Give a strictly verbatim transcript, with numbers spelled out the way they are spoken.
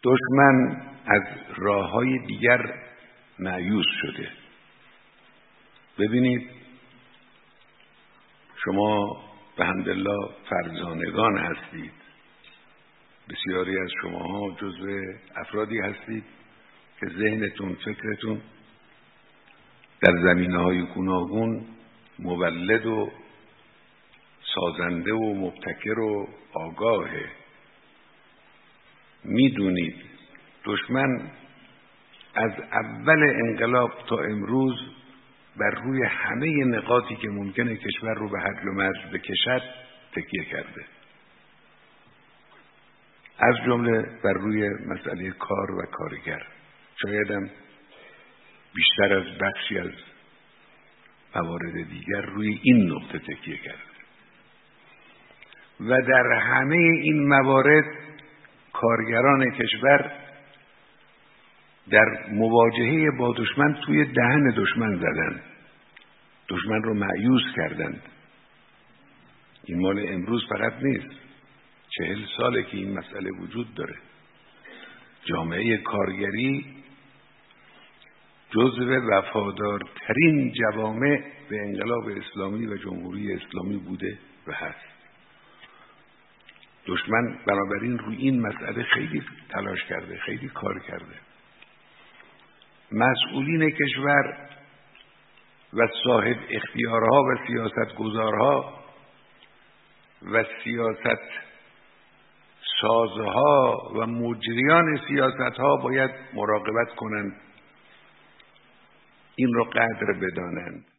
دشمن از راه‌های دیگر مایوس شده. ببینید شما به حمدالله فرزانگان هستید، بسیاری از شماها جزو افرادی هستید که ذهنتون، فکرتون در زمینه‌های گوناگون مولد و سازنده و مبتکر و آگاهه. میدونید دشمن از اول انقلاب تا امروز بر روی همه نقاطی که ممکنه کشور رو به هرج و مرج بکشد تکیه کرده، از جمله بر روی مسئله کار و کارگر. شایدم بیشتر از بخشی از موارد دیگر روی این نقطه تکیه کرده و در همه این موارد کارگران کشور در مواجهه با دشمن توی دهن دشمن زدند، دشمن رو مایوس کردند. این مال امروز فقط نیست، چهل ساله که این مسئله وجود داره. جامعه کارگری جزو وفادارترین جوامع به انقلاب اسلامی و جمهوری اسلامی بوده و هست. دشمن بنابراین روی این مسئله خیلی تلاش کرده، خیلی کار کرده. مسئولین کشور و صاحب اختیارها و سیاستگزارها و سیاست سازها و مجریان سیاستها باید مراقبت کنند، این رو قدر بدانند.